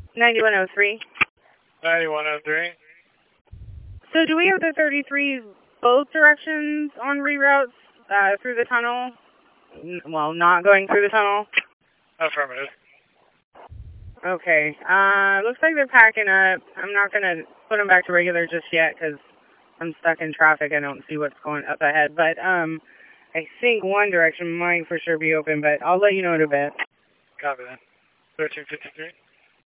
9103. 9103. So do we have the 33 both directions on reroutes through the tunnel? Well, not going through the tunnel? Affirmative. Okay. Looks like they're packing up. I'm not going to put them back to regular just yet because I'm stuck in traffic. I don't see what's going up ahead. But I think one direction might for sure be open, but I'll let you know in a bit. Copy that. 1353.